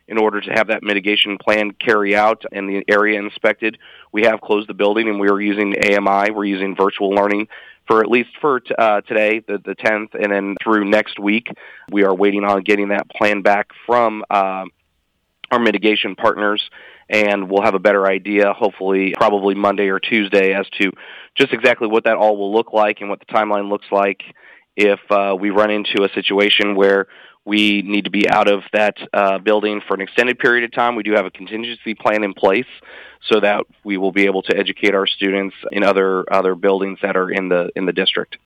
in order to have that mitigation plan carry out and the area inspected. We have closed the building, and we are using AMI. We're using virtual learning for at least for today, the 10th, and then through next week. We are waiting on getting that plan back from our mitigation partners, and we'll have a better idea, hopefully, probably Monday or Tuesday, as to just exactly what that all will look like and what the timeline looks like if we run into a situation where we need to be out of that building for an extended period of time. We do have a contingency plan in place so that we will be able to educate our students in other buildings that are in the district.